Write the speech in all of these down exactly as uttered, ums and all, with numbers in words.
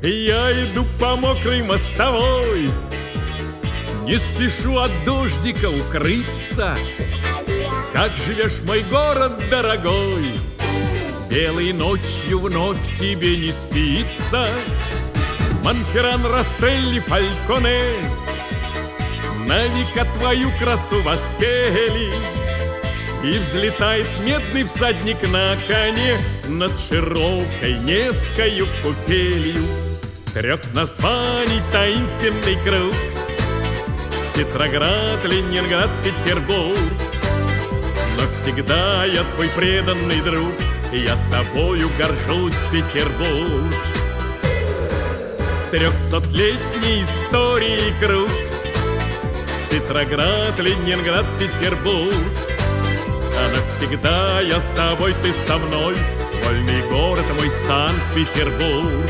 Я иду по мокрой мостовой, не спешу от дождика укрыться. Как живешь, мой город дорогой? Белой ночью вновь тебе не спится. Монферран, Растелли, Фальконе на века твою красу воспели. И взлетает медный всадник на коне над широкой Невскою купелью. Трех названий таинственный круг: Петроград, Ленинград, Петербург. Но всегда я твой преданный друг, и я тобою горжусь, Петербург. Трехсотлетней истории круг: Петроград, Ленинград, Петербург. А навсегда я с тобой, ты со мной, вольный город мой Санкт-Петербург.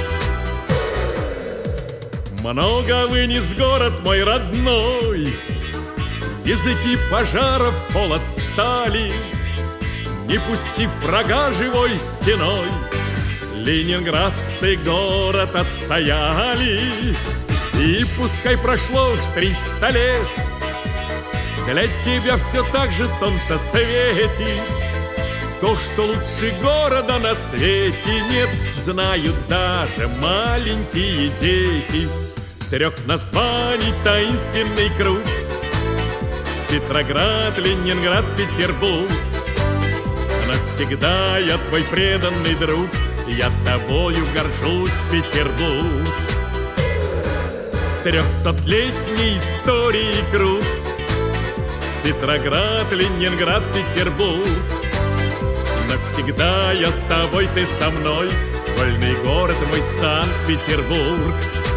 Много вынес город мой родной, языки пожаров холод стали, не пустив врага живой стеной. Ленинградцы город отстояли, и пускай прошло уж триста лет, для тебя все так же солнце светит. То, что лучше города на свете нет, знают даже маленькие дети. Трех названий таинственный круг: Петроград, Ленинград, Петербург. Навсегда я твой преданный друг, я тобою горжусь, Петербург. Трехсотлетней истории круг: Петроград, Ленинград, Петербург. Навсегда я с тобой, ты со мной, вольный город мой Санкт-Петербург.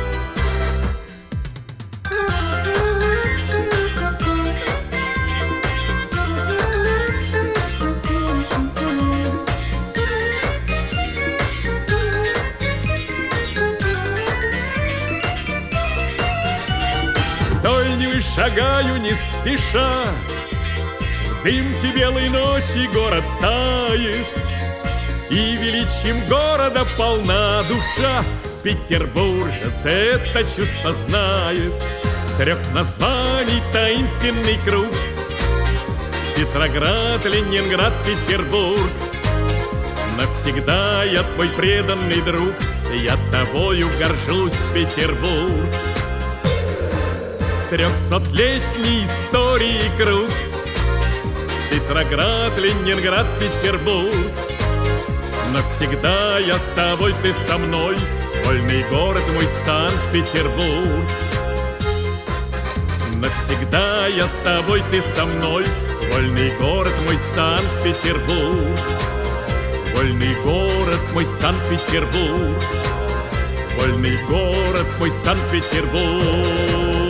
Вдоль Невы шагаю не спеша, в дымке белой ночи город тает, и величием города полна душа. Петербуржец это чувство знает. Трех названий таинственный круг: Петроград, Ленинград, Петербург. Навсегда я твой преданный друг, я тобою горжусь, Петербург. Трехсотлетней истории круг: Петроград, Ленинград, Петербург. Навсегда я с тобой, ты со мной, вольный город мой Санкт-Петербург. Навсегда я с тобой, ты со мной, вольный город мой Санкт-Петербург. Вольный город мой Санкт-Петербург. Вольный город мой Санкт-Петербург.